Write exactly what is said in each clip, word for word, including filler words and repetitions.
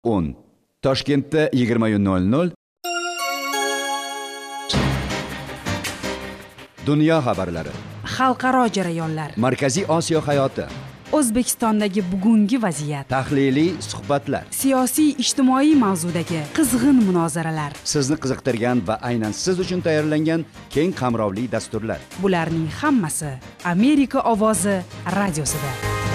o'n Toshkentda yigirma nol nol Dunyo xabarlari, xalqaro jarayonlar, Markaziy Osiyo hayoti, O'zbekistondagi bugungi vaziyat, tahliliy suhbatlar, siyosiy ijtimoiy mavzudagi qizg'in munozaralar, sizni qiziqtirgan va aynan siz uchun tayyorlangan keng qamrovli dasturlar. Bularning hammasi Amerika ovozi radiosida.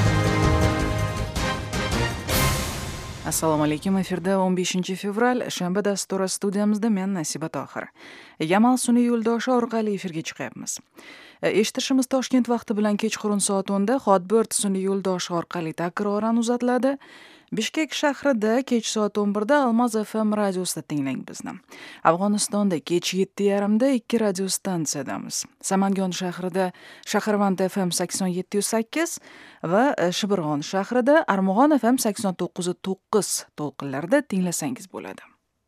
Assalomu alaykum, efirda o'n beshinchi fevral shanba dasturi, studiyamizda men Nasiba Tohir. Yamal sun'iy yo'ldoshi orqali efirga chiqyapmiz. Eshitishimiz Toshkent vaqti bilan kechqurun soat o'nda Hotbird sun'iy yo'ldoshi orqali takroran uzatiladi. Bishkek shahrida kech soat o'n birda Almaz F M radiosida tinglang bizni. Afg'onistonda kech yetti yarimda ikki radio stansiyadamiz. Samangon shahrida Shaharvand F M sakson yetti sakkiz va Shibirg'on shahrida Armug'on F M sakson to'qqiz to'qqiz to'lqinlarida tinglasangiz bo'ladi.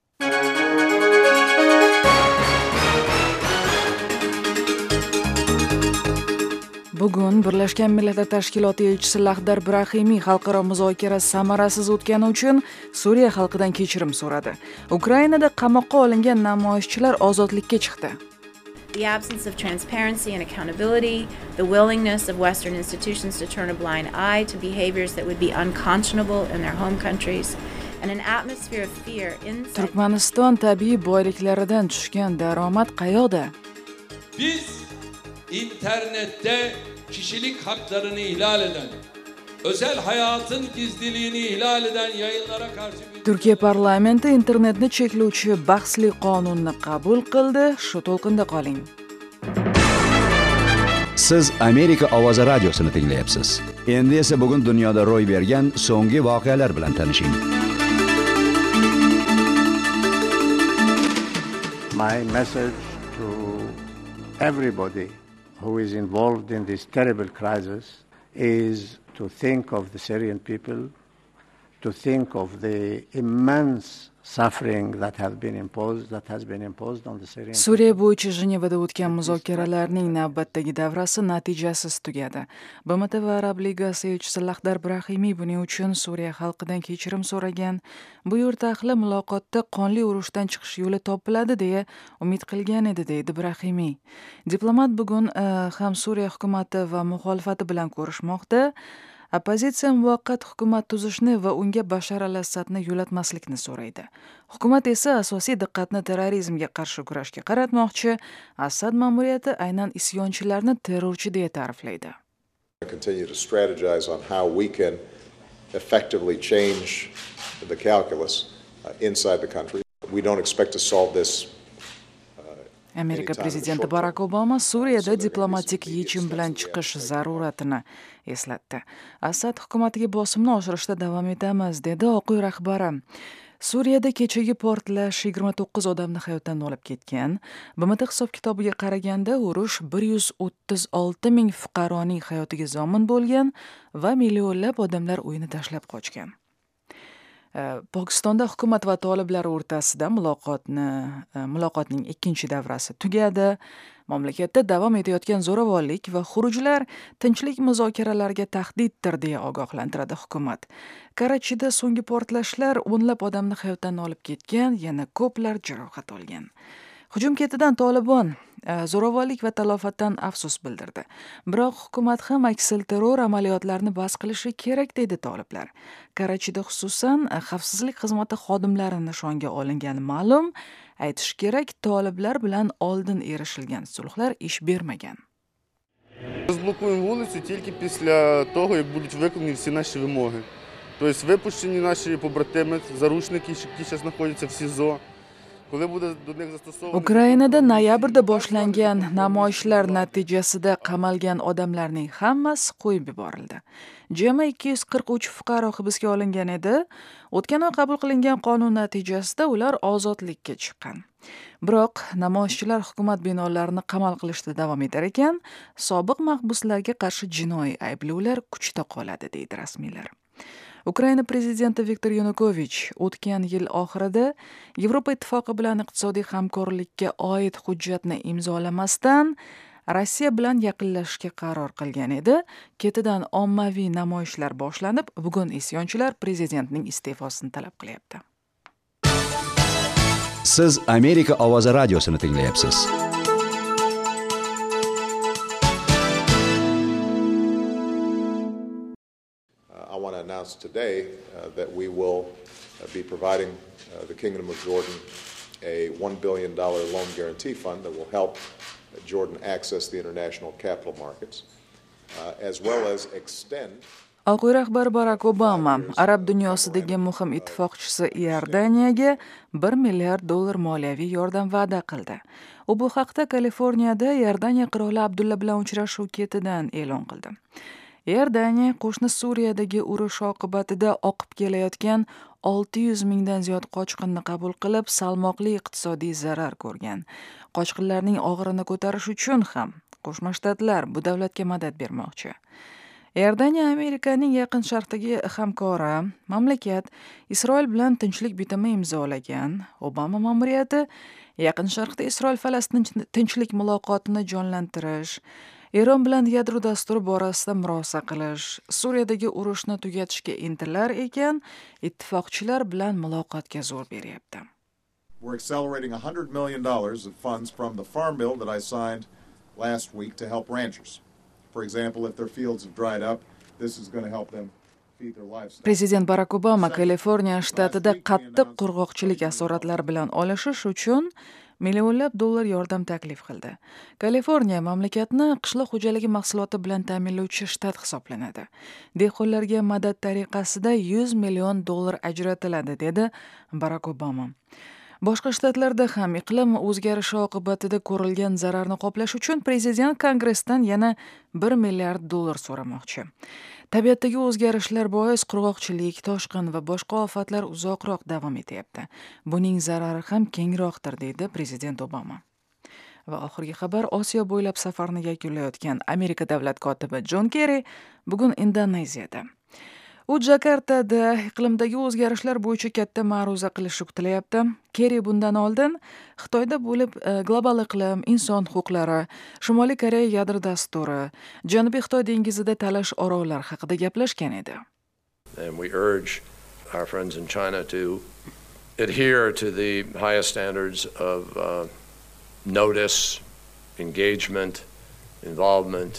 Bugun Birlashgan Millatlar Tashkiloti elchisi Lahdar Brahimiy xalqaro muzokara samarasiz o'tgani uchun Suriya xalqidan kechirim so'radi. Ukrainada qamoqqa olingan namoyishchilar ozodlikka chiqdi. The absence of transparency and accountability, the willingness of Western institutions to turn a blind eye to behaviors that would be unconscionable in their home countries, and an atmosphere of fear inside. Turkmaniston tabiiy boyliklaridan tushgan daromad qayoqda? Biz internette kişilik haklarını ihlal eden, özel hayatın gizliliğini ihlal eden yayınlara karşı bir... Turkiya parlamenti internetni cheklovchi bahsli qonunni qabul qildi. Shu to'lqinda qoling. Siz Amerika ovozi radiosini tinglayapsiz. Endi esa bugun dunyoda ro'y bergan so'nggi voqealar bilan tanishing. My message to everybody who is involved in this terrible crisis is to think of the Syrian people, to think of the immense suffering that has been imposed, that has been imposed on the Syrian people. Suriya bo'yicha Jenevada o'tgan muzokaralarning navbatdagi davrasi natijasiz tugadi. B M T va Arab Ligasi elchisi Lahdar Brahimiy buning uchun Suriya xalqidan kechirim so'ragan. Bu yurt ahli muloqotda qonli urushdan chiqish yo'li topiladi deya umid qilgan edi, deydi Brahimiy. Diplomat bugun uh, ham Suriya hukumati va muxolifati bilan ko'rishmoqda. Oppozitsiya muvaqqat hukumat tuzishni va unga Bashar al-Assadni yo'latmaslikni so'raydi. Hukumat esa asosiy diqqatni terrorizmga qarshi kurashga qaratmoqchi. Assad ma'muriyati aynan isyonchilarni terrorchi deya ta'riflaydi. Continue to strategize on how we can effectively change the calculus uh, inside the country. We don't expect to solve this. Amerika prezidenti Barak Obama Suriyada diplomatik yechim bilan chiqish zaruratini eslatdi. Assad hukumatiga bosimni oshirishda davom etamiz, dedi Oq uy rahbari. Suriyada kechagi portlash yigirma to'qqiz odamni hayotdan olib ketgan. B M T hisob-kitobiga qaraganda urush bir yuz o'ttiz olti ming fuqaroning hayotiga zomin bo'lgan va millionlab odamlar uyini tashlab qochgan. Pokistonda hukumat va toliblar o'rtasida muloqotni muloqotning ikkinchi davrasi tugadi. Mamlakatda davom etayotgan zo'ravonlik va xurujlar tinchlik muzokaralariga tahdiddir deya ogohlantiradi hukumat. Karachida so'nggi portlashlar o'nlab odamni hayotdan olib ketgan, yana ko'plar jarohat olgan. Hujum ketidan Tolibon zo'ravonlik va talofatdan afsus bildirdi. Biroq hukumat ham aksil terror amaliyotlarini bas qilishi kerak, deydi toliblar. Karachida xususan xavfsizlik xizmati xodimlari nishonga olingani ma'lum. Aytish kerak, toliblar bilan oldin erishilgan sulhlar ish bermagan. Розблокуємо вулицю тільки після того, як будуть виконані всі наші вимоги. Тобто випущені наші побратими, заручники, які зараз знаходяться в СІЗО. Ukrainada noyabrda boshlangan namoyishlar natijasida qamalgan odamlarning hammasi qo'yib yuborildi. Jami ikki yuz qirq uch fuqaro hibsga olingan edi. O'tgan oy qabul qilingan qonun natijasida ular ozodlikka chiqqan. Biroq namoyishchilar hukumat binolarini qamal qilishda davom etar ekan, sobiq mahbuslarga qarshi jinoiy ayblovlar kuchda qoladi, deydi rasmiylar. Ukraina prezidenti Viktor Yanukovich o'tgan yil oxirida Yevropa ittifoqi bilan iqtisodiy hamkorlikka oid hujjatni imzolamasdan Rossiya bilan yaqinlashishga qaror qilgan edi. Ketidan ommaviy namoyishlar boshlanib, bugun isyonchilar prezidentning iste'fosini talab qilyapti. Siz Amerika ovozi radiosini tinglayapsiz. I want to announce today uh, that we will uh, be providing uh, the Kingdom of Jordan a one billion dollars loan guarantee fund that will help Jordan access the international capital markets, uh, as well as extend. Oq uy rahbari Barack Obama arab dunyosidagi muhim ittifoqchisi Iordaniyaga bir milliard dollar moliyaviy yordam va'da qildi. U bu haqda Kaliforniyada Iordaniya qiroli Abdulla bilan uchrashuv ketidan e'lon qildi. Iordaniya qo'shni Suriyadagi urush oqibatida oqib kelayotgan olti yuz mingdan ziyod qochqinni qabul qilib, salmoqli iqtisodiy zarar ko'rgan. Qochqinlarning og'irini ko'tarish uchun ham Qo'shma Shtatlar bu davlatga madad bermoqchi. Iordaniya Amerikaning Yaqin Sharqdagi hamkori. Mamlakat Isroil bilan tinchlik bitimi imzolagan. Obama ma'muriyati Yaqin Sharqda Isroil-Falastin tinchlik muloqotini jonlantirish, Eron bilan yadro dasturi borasida murosa qilish, Suriyadagi urushni tugatishga intilar ekan, ittifoqchilar bilan muloqotga zo'r beryapti. We're accelerating one hundred million dollars of funds from the farm bill that I signed last week to help ranchers. For example, if their fields have dried up, this is going to help them feed their livestock. Prezident Barack Obama Kaliforniya shtatida qattiq qurg'oqchilik asoratlari bilan olishish uchun millionlab dollar yordam taklif qildi. Kaliforniya mamlakatni qishloq xo'jaligi mahsuloti bilan ta'minlovchi shtat hisoblanadi. Dehqonlarga madad tariqasida yuz million dollar ajratiladi, dedi Barack Obama. Boshqa shtatlarda ham iqlim o'zgarishi oqibatida ko'rilgan zararni qoplash uchun prezident Kongressdan yana bir milliard dollar so'ramoqchi. Tabiatdagi o'zgarishlar bois qurg'oqchilik, toshqin va boshqa ofatlar uzoqroq davom etyapti. Buning zarari ham kengroqdir, deydi prezident Obama. Va oxirgi xabar, Osiyo bo'ylab safarni yakunlayotgan Amerika davlat kotibi John Kerry bugun Indoneziyada. U Jakartada iqlimdagi o'zgarishlar bo'yicha katta ma'ruza qilishi kutilyapti. Kerry bundan oldin Xitoyda bo'lib global iqlim, inson huquqlari, Shimoliy Koreya yadro dasturi, Janubiy Xitoy dengizida talash orollari haqida gaplashgan edi. And we urge our friends in China to adhere to the highest standards of uh, notice, engagement, involvement.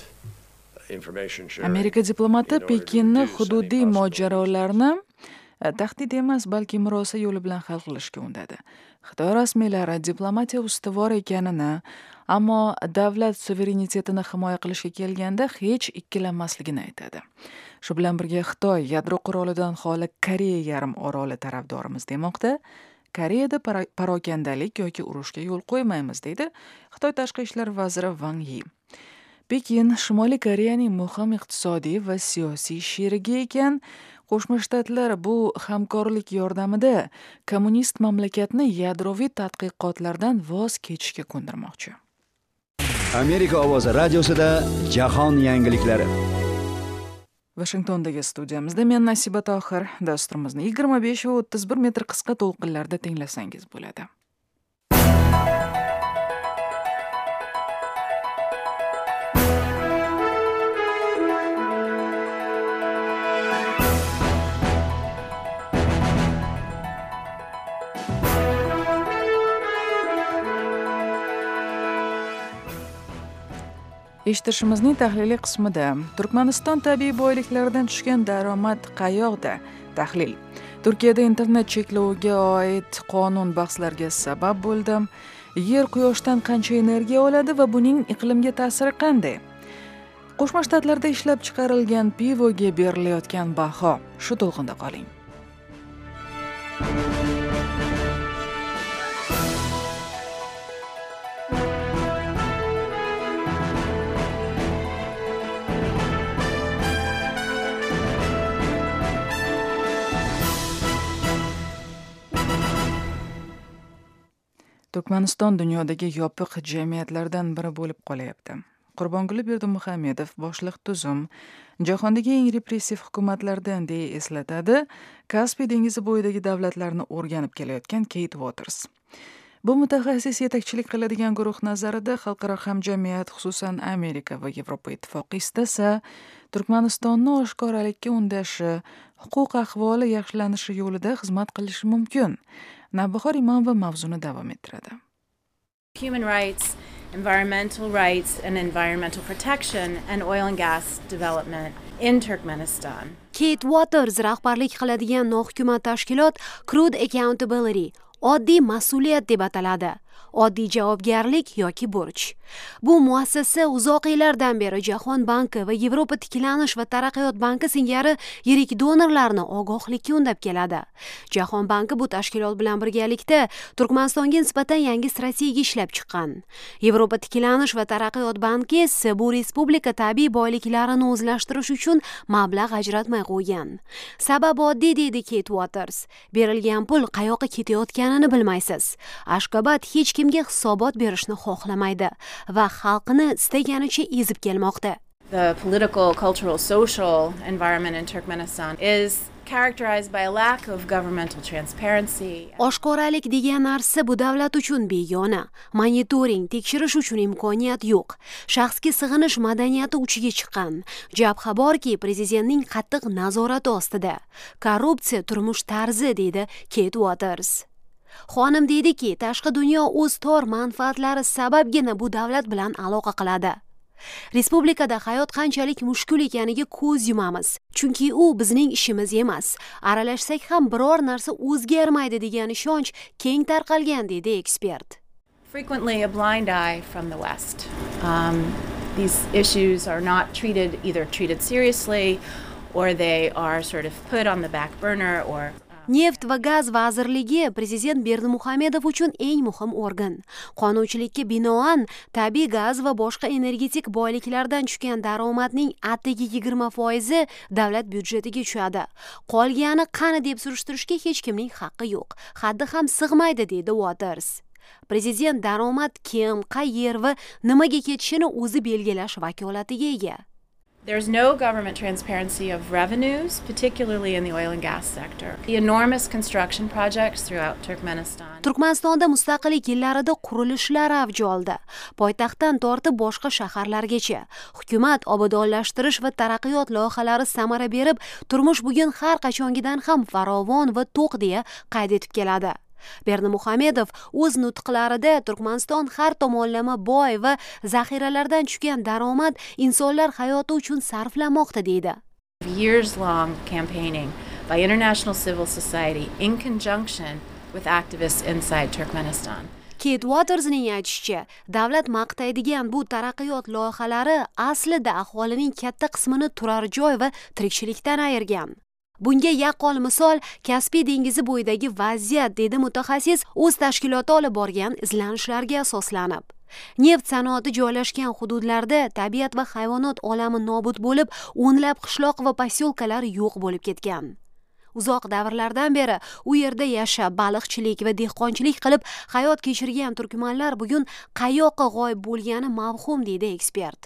Amerika diplomati Pekinni hududiy mojarolarni tahdid emas, balki murosa yo'li bilan hal qilishga undadi. Xitoy rasmiylari diplomatiya ustuvor ekanini, ammo davlat suverenitetini himoya qilishga kelganda hech ikkilanmasligini aytadi. Shu bilan birga Xitoy yadro qurolidan xoli Koreya yarim oroli tarafdorimiz demoqda. Koreyada parokandalik yoki urushga yo'l qo'ymaymiz, deydi Xitoy tashqi ishlar vaziri Wang Yi. Pekin Shimoliy Koreyaning muhim iqtisodiy va siyosiy sherigi ekan. Qo'shma Shtatlar bu hamkorlik yordamida kommunist mamlakatni yadroviy tadqiqotlardan voz kechishga ko'ndirmoqchi. Amerika ovozi radiosida jahon yangiliklari. Washingtondagi studiyamizda men Nasiba Tohir. Dasturimizni yigirma besh va o'ttiz bir metr qisqa to'lqinlarda tinglasangiz bo'ladi. Eshitishimizning tahliliy qismida Turkmaniston tabiiy boyliklaridan tushgan daromad qayoqda? Tahlil. Turkiyada internet chekloviga oid qonun bahslarga sabab bo'ldi. Yer quyoshdan qancha energiya oladi va buning iqlimga ta'siri qanday? Qo'shma Shtatlarda ishlab chiqarilgan pivoga berilayotgan baho. Shu to'lqinda qoling. Turkmaniston dunyodagi yopiq jamiyatlardan biri bo'lib qolyapti. Qurbonguli Berdimuhamedov boshliq tuzum jahondagi eng repressiv hukumatlardan deya eslatadi Kaspiy dengizi bo'yidagi davlatlarni o'rganib kelayotgan Kate Waters. Bu mutaxassis yetakchilik qiladigan guruh nazarida xalqaro hamjamiyat, xususan Amerika va Yevropa ittifoqi istasa, Turkmanistonni oshkoralikka undashi, huquq ahvoli yaxshilanishi yo'lida xizmat qilishi mumkin. Navbahor Imomova mavzuni davom ettiradi. Human rights, environmental rights and environmental protection and oil and gas development in Turkmenistan. Kate Waters rahbarlik qiladigan nohukumat tashkilot Crude Accountability, oddiy mas'uliyat deb ataladi. Oddiy javobgarlik yoki burch. Bu muassasa uzoq yillardan beri Jahon banki va Yevropa tiklanish va taraqqiyot banki singari yirik donorlarni ogohlikka undab keladi. Jahon banki bu tashkilot bilan birgalikda Turkmanistonga nisbatan yangi strategiya ishlab chiqqan. Yevropa tiklanish va taraqqiyot banki esa bu respublika tabiiy boyliklarini o'zlashtirish uchun mablag' ajratmay qo'ygan. Sabab oddiy, deydi Kate Waters. Berilgan pul qayoqqa ketayotganini bilmaysiz. Ashgabat hech kimga hisobot berishni xohlamaydi va xalqini istaganicha ezib kelmoqda. The political, cultural, social environment in Turkmenistan is characterized by a lack of governmental transparency. Oshkoralik degan narsa bu davlat uchun begona. Monitoring, tekshirish uchun imkoniyat yo'q. Shaxsga sig'inish madaniyati uchiga chiqqan. Jabha borki, prezidentning qattiq nazorati ostida. Korrupsiya turmush tarzi, deydi Kate Waters. Xonim deydiki, tashqi dunyo o'z tor manfaatlari sababgina bu davlat bilan aloqa qiladi. Respublikada hayot qanchalik mushkul ekaniga ko'z yumamiz, chunki u bizning ishimiz emas. Aralashsak ham biror narsa o'zgarmaydi degan ishonch keng tarqalgan, deydi ekspert. Frequently a blind eye from the West. Um, these issues are not treated either treated seriously or they are sort of put on the back burner or Neft va gaz vazirligi prezident Berdimuhamedov uchun eng muhim organ. Qonunchilikka binoan tabiiy gaz va boshqa energetik boyliklardan tushgan daromadning atigi yigirma foizi davlat byudjetiga tushadi. Qolgani qani deb surishtirishga hech kimning haqqi yo'q. Haddi ham sig'maydi, deydi Waters. Prezident daromad kim, qayer va nimaga ketishini o'zi belgilash vakolatiga ega. There's no government transparency of revenues, particularly in the oil and gas sector. The enormous construction projects throughout Turkmenistan. Turkmanistonda mustaqillik yillarida qurilishlar avj oldi. Poytaxtdan tortib boshqa shaharlargacha. Hukumat obodonlashtirish va taraqqiyot loyihalari samara berib, turmush bugun har qachongidan ham farovon va to'q deya qayd etib keladi. Berdimuhamedov o'z nutqlarida Turkmaniston har tomonlama boy va zaxiralardan tushgan daromad insonlar hayoti uchun sarflanmoqda, deydi. Years long campaigning by international civil society in conjunction with activists inside Turkmenistan. Kate Watersning aytishicha, davlat maqtaydigan bu taraqqiyot loyihalari aslida aholining katta qismini turar joy va tirikchilikdan ayirgan. Bunga yaqqol misol Kaspiy dengizi bo'yidagi vaziyat, dedi mutaxassis o'z tashkiloti olib borgan izlanishlarga asoslanib. Neft sanoati joylashgan hududlarda tabiat va hayvonot olami nobud bo'lib, o'nlab qishloq va posyolkalar yo'q bo'lib ketgan. Uzoq davrlardan beri u yerda yashab, baliqchilik va dehqonchilik qilib hayot kechirgan turkmanlar bugun qayoqqa g'oyib bo'lgani mavhum, deydi ekspert.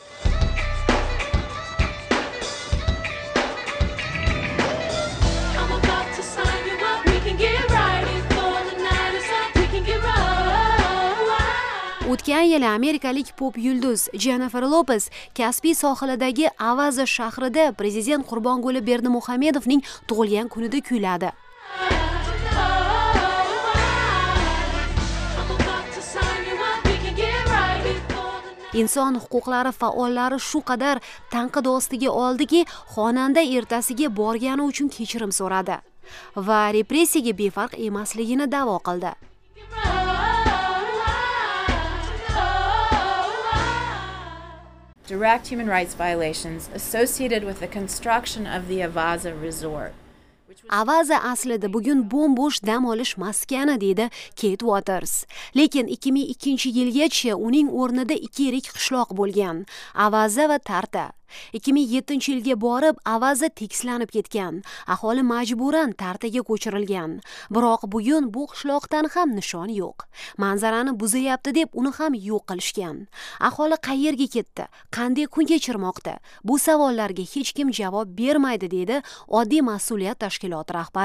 O'tgan yili amerikalik pop yulduz Jennifer Lopez Kaspiy sohilidagi Avaza shahrida prezident Qurbonguli Berdimuhamedovning tug'ilgan kunida kuyladi. Inson huquqlari faollari shu qadar tanqid ostiga oldiki, xonanda ertasiga borgani uchun kechirim so'radi va repressiyaga befarq emasligini da'vo qildi. Direct human rights violations associated with the construction of the Avaza resort. Avaza aslida bugun bo'm-bo'sh dam olish maskani, deydi Kate Waters. Lekin ikki ming ikkinchi yilgacha uning o'rnida ikki yirik qishloq bo'lgan, Avaza va Tarta. ikki ming yettinchi yilga borib Avaza tekislanib ketgan. Aholi majburan Tartaga ko'chirilgan. Biroq bugun bu qishloqdan ham nishon yo'q. Manzarani buzayapti deb uni ham yo'q qilishgan. Aholi qayerga ketdi? Qanday kun kechirmoqda? Bu savollarga hech kim javob bermaydi, deydi oddiy mas'uliyat tashkiloti rahbari.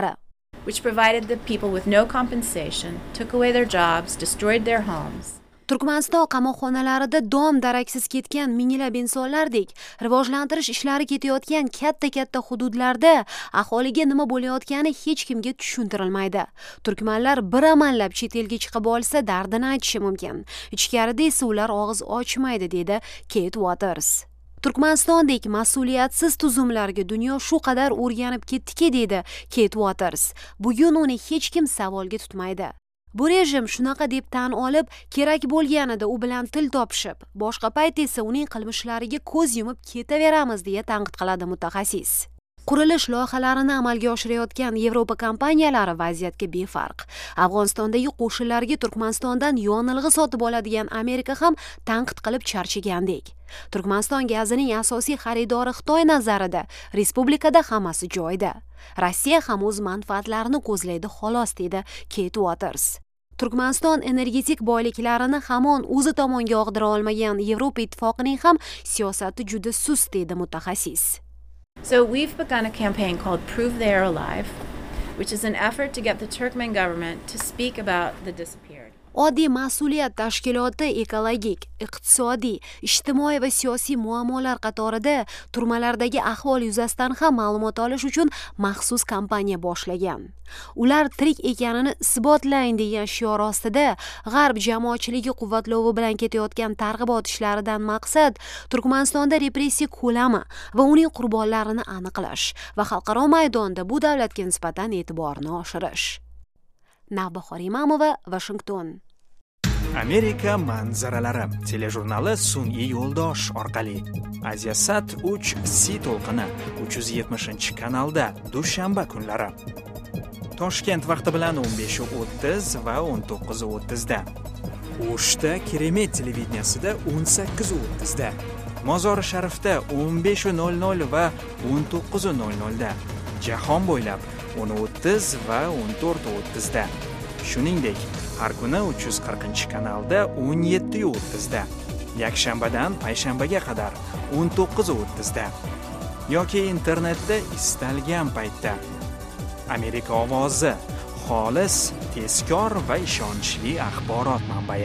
which provided the people with no compensation, took away their jobs, destroyed their homes. Turkmaniston qamoqxonalarida dom daraksiz ketgan minglab insonlardek rivojlantirish ishlari ketayotgan katta-katta hududlarda aholiga nima bo'layotgani hech kimga tushuntirilmaydi. Turkmanlar bir amallab chet elga chiqib olsa dardini aytishi mumkin. Ichkarida esa ular og'iz ochmaydi, dedi Kate Waters. Turkmanistondek mas'uliyatsiz tuzumlarga dunyo shu qadar o'rganib ketdiki, dedi Kate Waters. Bugun uni hech kim savolga tutmaydi. Bu rejim shunaqa deb tan olib, kerak bo'lganida u bilan til topishib, boshqa payt esa uning qilmishlariga ko'z yumib ketaveramiz, deya tanqid qiladi mutaxassis. Qurilish loyihalarini amalga oshirayotgan Yevropa kompaniyalari vaziyatga befarq. Afg'onistondagi qo'shinlarga Turkmanistondan yonilg'i sotib oladigan Amerika ham tanqid qilib charchagandek. Turkmaniston gazining asosiy xaridori Xitoy nazarida respublikada hammasi joyida. Rossiya ham o'z manfaatlarini ko'zlaydi xolos, dedi Kate Waters. Turkmaniston energetik boyliklarini hamon o'zi tomonga og'dira olmagan Yevropa ittifoqining ham siyosati juda sust, dedi mutaxassis. So we've begun a campaign called Prove They Are Alive, which is an effort to get the Turkmen government to speak about the disappeared. Oddiy mas'uliyat tashkiloti ekologik, iqtisodiy, ijtimoiy va siyosiy muammolar qatorida turmalardagi ahvol yuzasidan ham ma'lumot olish uchun maxsus kampaniya boshlagan. Ular tirik ekanini isbotlang degan shior ostida G'arb jamoatchiligi quvvatlovi bilan ketayotgan targ'ibot ishlaridan maqsad Turkmanistonda repressiya ko'lami va uning qurbonlarini aniqlash va xalqaro maydonda bu davlatga nisbatan e'tiborni oshirish. Navbahor Imamova, Washington. Amerika manzaralari telejurnali sun'iy yo'ldosh orqali Aziyasat uch C to'lqini uch yuz yetmishinchi kanalda dushanba kunlari. Toshkent vaqti bilan o'n besh o'ttiz va o'n to'qqiz o'ttiz da. O'shda Keremet televideniyasida o'n sakkiz o'ttiz da. Mozori Sharifda o'n besh nol nol va o'n to'qqiz nol nol da. Jahon bo'ylab o'n o'ttiz va o'n to'rt o'ttiz da. Shuningdek, har kuni uch yuz qirqinchi kanalda o'n yetti o'ttiz da. Yakshanbadan payshanbaga qadar o'n to'qqiz o'ttiz da. Yoki internetda istalgan paytda. Amerika ovozi, xolis, tezkor va ishonchli axborot manbai.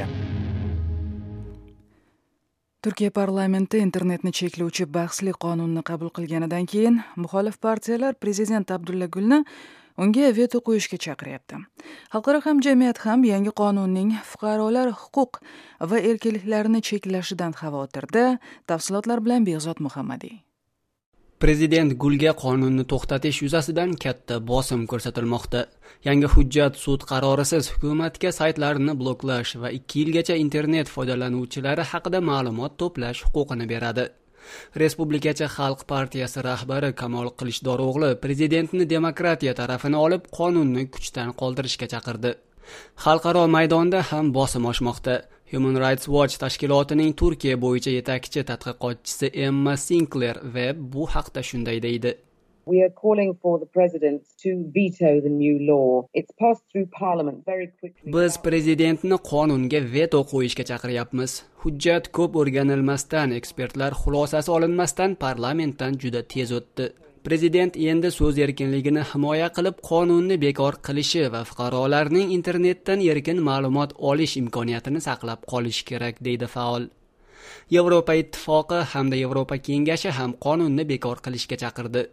Turkiya parlamenti internetni cheklovchi bahsli qonunni qabul qilganidan keyin muxolif partiyalar prezident Abdulla Gulni unga veto qo'yishga chaqiryapti. Xalqaro hamjamiyat ham yangi qonunning fuqarolar huquq va erkinliklarini cheklashidan xavotirda. Tafsilotlar bilan Behzod Muhammadiy. Prezident Gulga qonunni to'xtatish yuzasidan katta bosim ko'rsatilmoqda. Yangi hujjat sud qarorisiz hukumatga saytlarini bloklash va ikki yilgacha internet foydalanuvchilari haqida ma'lumot to'plash huquqini beradi. Respublikachi Xalq partiyasi rahbari Kamol Qilichdorog'li prezidentni demokratiya tarafini olib qonunni kuchdan qoldirishga chaqirdi. Xalqaro maydonda ham bosim oshmoqda. Human Rights Watch tashkilotining Turkiya bo'yicha yetakchi tadqiqotchisi Emma Sinclair Webb bu haqda shunday deydi. We are calling for the president to veto the new law. It's passed through parliament very quickly. Biz prezidentni qonunga veto qo'yishga chaqiryapmiz. Hujjat ko'p o'rganilmasdan, ekspertlar xulosasi olinmasdan parlamentdan juda tez o'tdi. Prezident endi so'z erkinligini himoya qilib qonunni bekor qilishi va fuqarolarning internetdan erkin ma'lumot olish imkoniyatini saqlab qolish kerak, deydi faol. Yevropa ittifoqi hamda Yevropa kengashi ham qonunni bekor qilishga chaqirdi.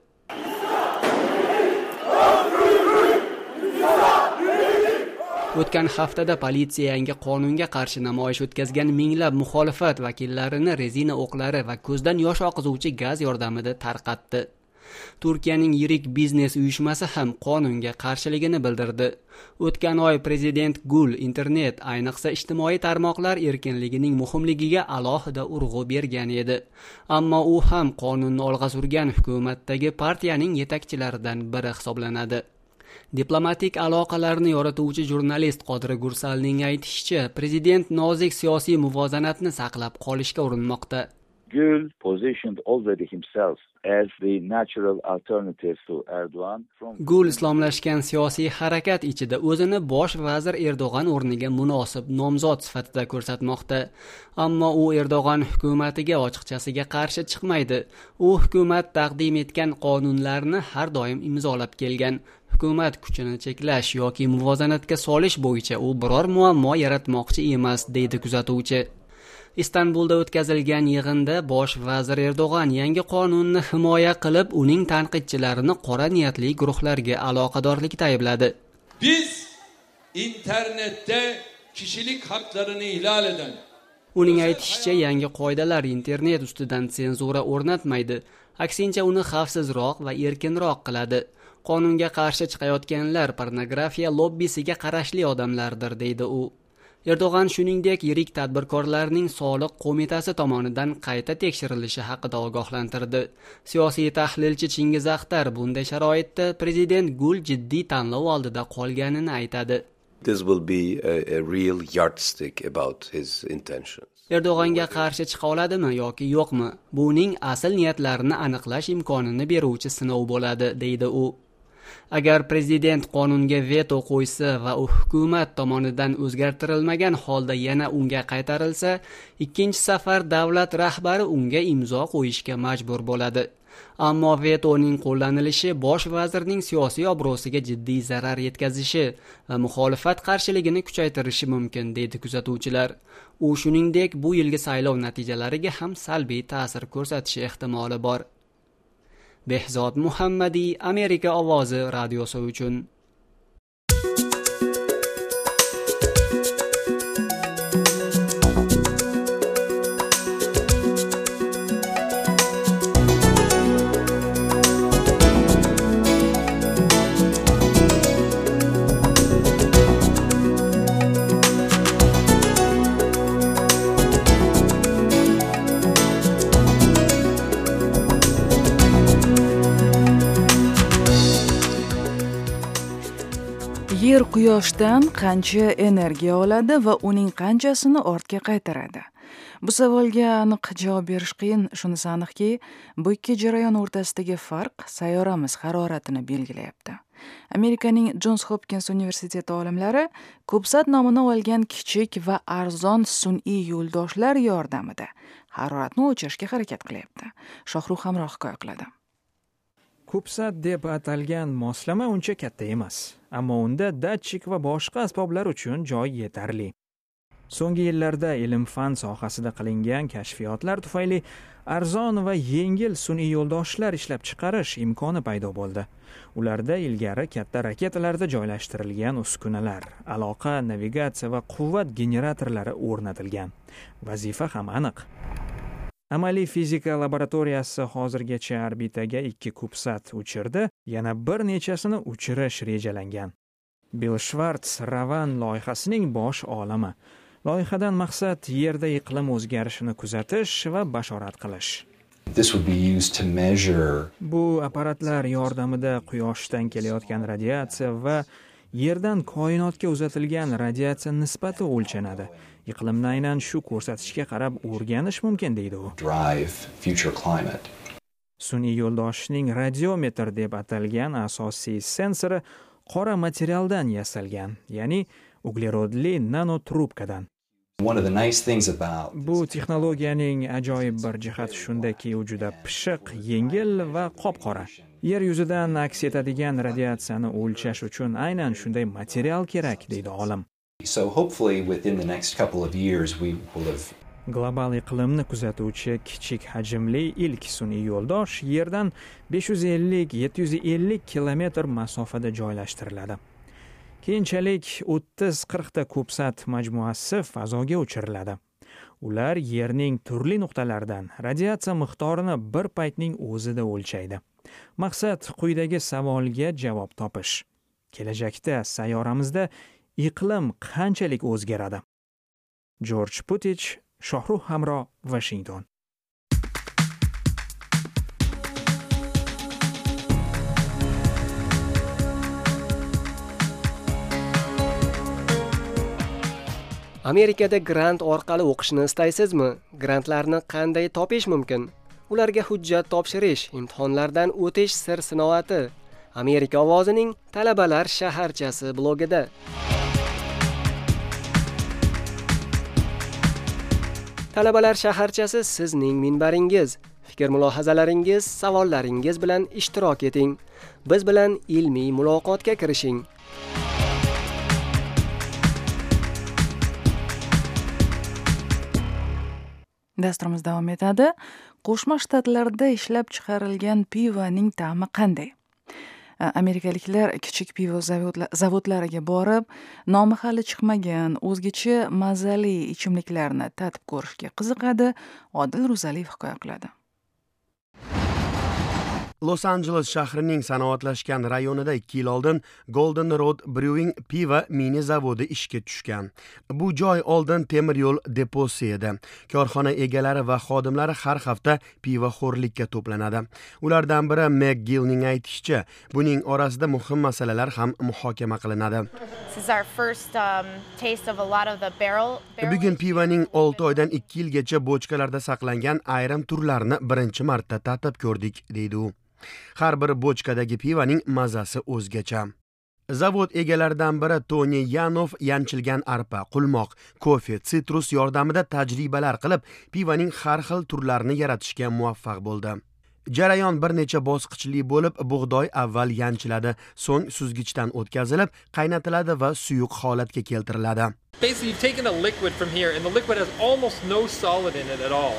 O'tgan haftada politsiya yangi qonunga qarshi namoyish o'tkazgan minglab muxolifat vakillarini rezina o'qlari va ko'zdan yosh oqizuvchi gaz yordamida tarqatdi. Turkiyaning yirik biznes uyushmasi ham qonunga qarshiligini bildirdi. O'tgan oy prezident Gul internet, ayniqsa ijtimoiy tarmoqlar erkinligining muhimligiga alohida urg'u bergan edi. Ammo u ham qonunni olg'a surgan hukumatdagi partiyaning yetakchilaridan biri hisoblanadi. Diplomatik aloqalarni yorituvchi jurnalist Qodiri Gursalning aytishicha, prezident nozik siyosiy muvozanatni saqlab qolishga urinmoqda. Gül positioned already himself as the natural alternative to Erdogan. Gul islomlashgan siyosiy harakat ichida o'zini bosh vazir Erdo'g'an o'rniga munosib nomzod sifatida ko'rsatmoqda. Ammo u Erdo'g'an hukumatiga ochiqchasiga qarshi chiqmaydi. U hukumat taqdim etgan qonunlarni har doim imzolab kelgan. Hukumat kuchini cheklash yoki muvozanatga solish bo'yicha u biror muammo yaratmoqchi emas, deydi kuzatuvchi. Istanbulda o'tkazilgan yig'inda bosh vazir Erdo'g'an yangi qonunni himoya qilib, uning tanqidchilarini qora niyatli guruhlarga aloqadorlikda aybladi. Biz internetda kishilik haqlarini ihlal eden Uning aytishicha, yangi qoidalar internet ustidan senzura o'rnatmaydi, aksincha uni xavfsizroq va erkinroq qiladi. Qonunga qarshi chiqayotganlar pornografiya lobbisiga qarashli odamlardir, deydi u. Erdo'g'an shuningdek yirik tadbirkorlarning soliq qo'mitasi tomonidan qayta tekshirilishi haqida ogohlantirdi. Siyosiy tahlilchi Chingiz Axtar bunday sharoitda prezident Gul jiddiy tanlov oldida qolganini aytadi. This will be a, a real yardstick about his intentions. Erdo'g'anga qarshi chiqa oladimi yoki yo'qmi? Buning asl niyatlarini aniqlash imkonini beruvchi sinov bo'ladi, deydi u. Agar prezident qonunga veto qo'ysa va u hukumat tomonidan o'zgartirilmagan holda yana unga qaytarilsa, ikkinchi safar davlat rahbari unga imzo qo'yishga majbur bo'ladi. Ammo vetoning qo'llanilishi bosh vazirning siyosiy obro'siga jiddiy zarar yetkazishi va muxolifat qarshiligini kuchaytirishi mumkin, deydi kuzatuvchilar. U shuningdek bu yilgi saylov natijalariga ham salbiy ta'sir ko'rsatishi ehtimoli bor. Behzod Muhammadiy, Amerika ovozi radiosi uchun. Yer quyoshdan qancha energiya oladi va uning qanchasini ortga qaytaradi? Bu savolga aniq javob berish qiyin. Shunisi aniqki, bu ikki jarayon o'rtasidagi farq sayyoramiz haroratini belgilayapti. Amerikaning Johns Hopkins universiteti olimlari Kubsat nomini olgan kichik va arzon sun'iy yo'ldoshlar yordamida haroratni o'chirishga harakat qilyapti. Shohruh Hamroh hikoya qiladi. Kubsat deb atalgan moslama uncha katta emas, ammo unda datchik va boshqa asboblar uchun joy yetarli. So'nggi yillarda ilm-fan sohasida qilingan kashfiyotlar tufayli arzon va yengil sun'iy yo'ldoshlar ishlab chiqarish imkoni paydo bo'ldi. Ularda ilgari katta raketalarda joylashtirilgan uskunalar, aloqa, navigatsiya va quvvat generatorlari o'rnatilgan. Vazifa ham aniq. Amaliy fizika laboratoriyasi hozirgacha orbitaga ikki kubsat uchirdi, yana bir nechasini uchirish rejalangan. Bill Schwartz Ravan loyihasining bosh olami. Loyihadan maqsad Yerda iqlim o'zgarishini kuzatish va bashorat qilish. This would be used to measure. Bu apparatlar yordamida Quyoshdan kelayotgan radiatsiya va Yerdan koinotga uzatilgan radiatsiya nisbati o'lchanadi. Iqlimni aynan shu ko'rsatishga qarab o'rganish mumkin, deydi u. Drive future climate. Sun'iy yo'ldoshning radiometr deb atalgan asosiy sensori qora materialdan yasalgan, ya'ni uglerodli nanotrubkadan. One of the nice things about Bu texnologiyaning ajoyib bir jihati shundaki, u juda pishiq, yengil va qop-qora. Yer yuzidan aks etadigan radiatsiyani o'lchash uchun aynan shunday material kerak, deydi olim. So hopefully within the next couple of years we will have Global iqlimni kuzatuvchi kichik hajmli ilk sun'iy yo'ldosh Yerdan besh yuz ellik yetti yuz ellik kilometr masofada joylashtiriladi. Keyinchalik o'ttiz qirq ta kubsat majmuasi fazoga uchiriladi. Ular Yerning turli nuqtalaridan radiatsiya miqdorini bir paytning o'zida o'lchaydi. Maqsad quyidagi savolga javob topish. Kelajakda sayyoramizda iqlim qanchalik o'zgaradi? George Putich, Shohruh Hamroh, Washington. Amerikada grant orqali o'qishni istaysizmi? Grantlarni qanday topish mumkin? Ularga hujjat topshirish, imtihonlardan o'tish sir sinoati. Amerika ovozining talabalar shaharchasi blogida. Talabalar shaharchasi sizning minbaringiz. Fikr-mulohazalaringiz, savollaringiz bilan ishtirok eting. Biz bilan ilmiy muloqotga kirishing. Dasturimiz davom etadi. Qo'shma Shtatlarda ishlab chiqarilgan pivoning ta'mi qanday? Amerikaliklar kichik pivo zavodlariga borib, nomi hali chiqmagan o'zgacha mazali ichimliklarni tatib ko'rishga qiziqadi. Odil Ro'zaliyev hikoya qiladi. Los-Anjeles shahrining sanoatlashgan rayonida ikki yil oldin Golden Road Brewing piva mini zavodi ishga tushgan. Bu joy oldin temir yo'l deposi edi. Korxona egalari va xodimlari har hafta pivoxo'rlikka to'planadi. Ulardan biri McGillning aytishicha, buning orasida muhim masalalar ham muhokama qilinadi. Bugun pivaning olti oydan ikki yilgacha bochkalarda saqlangan ayrim turlarini birinchi marta tatib ko'rdik, deydi u. Har bir bochkadagi pivaning mazasi o'zgacha. Zavod egalaridan biri Tony Yanov yanchilgan arpa, qulmoq, kofe, sitrus yordamida tajribalar qilib, pivaning har xil turlarini yaratishga muvaffaq bo'ldi. Jarayon bir necha bosqichli bo'lib, bug'doy avval yanchiladi, so'ng suzgichdan o'tkazilib, qaynatiladi va suyuq holatga keltiriladi. Basically, you've taken a liquid from here and the liquid has almost no solid in it at all.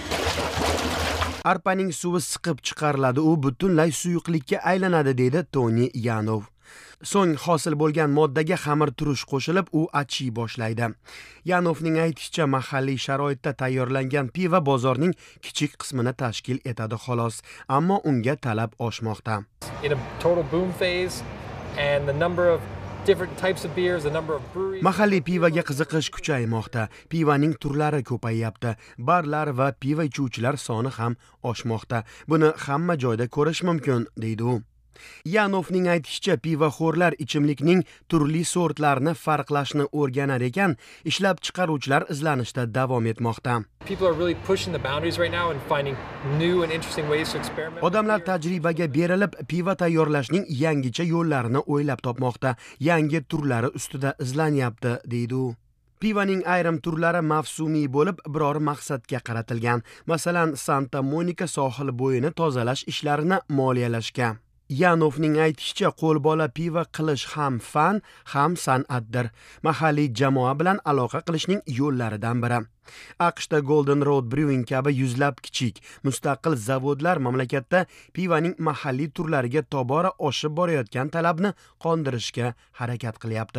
Arpaning suvi siqib chiqariladi, u butunlay suyuqlikka aylanadi, deydi Tony Yanov. So'ng hosil bo'lgan moddaga xamir turush qo'shilib, u achiy boshlaydi. Yanovning aytishicha, mahalliy sharoitda tayyorlangan piva bozorning kichik qismini tashkil etadi xolos, ammo unga talab oshmoqda. In a total boom phase and the number of different types of beers, the number of breweries. Mahalliy pivaga qiziqish kuchaymoqda. Pivaning turlari ko'payyapti. Barlar va piva ichuvchilar soni ham oshmoqda. Buni hamma joyda ko'rish mumkin, deydi u. Yanovning aytishicha, pivaxo'rlar ichimlikning turli sortlarini farqlashni o'rganar ekan, ishlab chiqaruvchilar izlanishda davom etmoqda. People are really pushing the boundaries right now and finding new and interesting ways to experiment. Odamlar tajribaga berilib, piva tayyorlashning yangicha yo'llarini o'ylab topmoqda, yangi turlari ustida izlanyapti, deydi u. Pivaning ayrim turlari mavsumiy bo'lib, biror maqsadga qaratilgan. Masalan, Santa Monica sohil bo'yini tozalash ishlarini moliyalashga. Yanovning aytishicha, qo'lbola piva qilish ham fan, ham san'atdir. Mahalliy jamoa bilan aloqa qilishning yo'llaridan biri. AQShda Golden Road Brewing kabi yuzlab kichik, mustaqil zavodlar mamlakatda pivaning mahalliy turlariga tobora oshib borayotgan talabni qondirishga harakat qilyapti.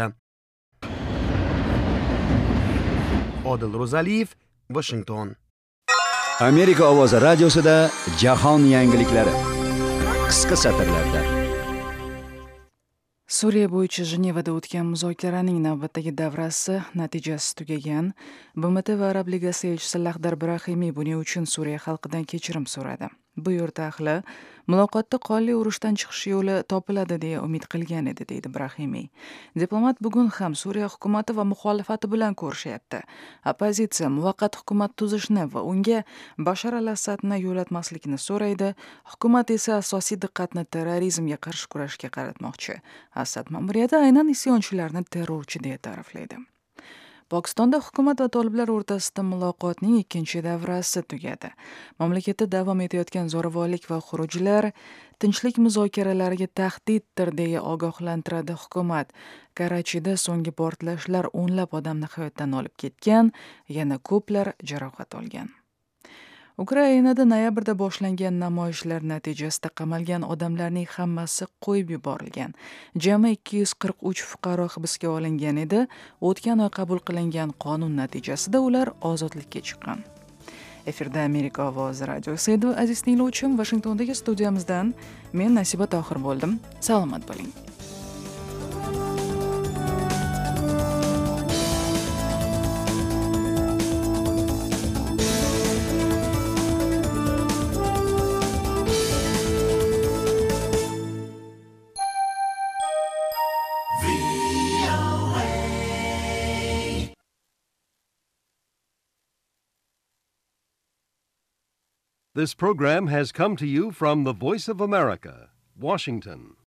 Odil Ro'zaliyev, Washington. Amerika ovozi radiosida jahon yangiliklari. Qisqa satrlarda. Suriya bo'yicha Jenevada o'tgan muzokaraning navbatdagi davrasi natijasi tugagan. B M T va Arab Ligasi elchisi Lahdar Brahimiy buning uchun Suriya xalqidan kechirim so'radi. Bu yurt ahli muloqotda qonli urushdan chiqish yo'li topiladi deya umid qilgan edi, deydi Brahimiy. Diplomat bugun ham Suriya hukumati va muxolifati bilan ko'rishyapti. Oppozitsiya muvaqqat hukumat tuzishni va unga Bashar al-Asadni yo'latmaslikni so'raydi. Hukumat esa asosiy diqqatni terrorizmga qarshi kurashga qaratmoqchi. Asad ma'muriyati aynan isyonchilarni terrorchi deya ta'riflaydi. Pokistonda hukumat va toliblar o'rtasida muloqotning ikkinchi davrasi tugadi. Mamlakatda davom etayotgan zo'ravonlik va xurujlar tinchlik muzokaralariga tahdiddir deya ogohlantiradi hukumat. Karachida so'nggi portlashlar o'nlab odamni hayotdan olib ketgan, yana ko'plar jarohat olgan. Ukrainada noyabrda boshlangan namoyishlar natijasida qamalgan odamlarning hammasi qo'yib yuborilgan. Jami ikki yuz qirq uch fuqaro hibsga olingan edi. O'tgan oy qabul qilingan qonun natijasida ular ozodlikka chiqqan. Efirda Amerika ovozi radiosi edi. Aziz tinglovchim, Washingtondagi studiyamizdan men Nasiba Tohir bo'ldim. Salomat bo'ling. This program has come to you from the Voice of America, Washington.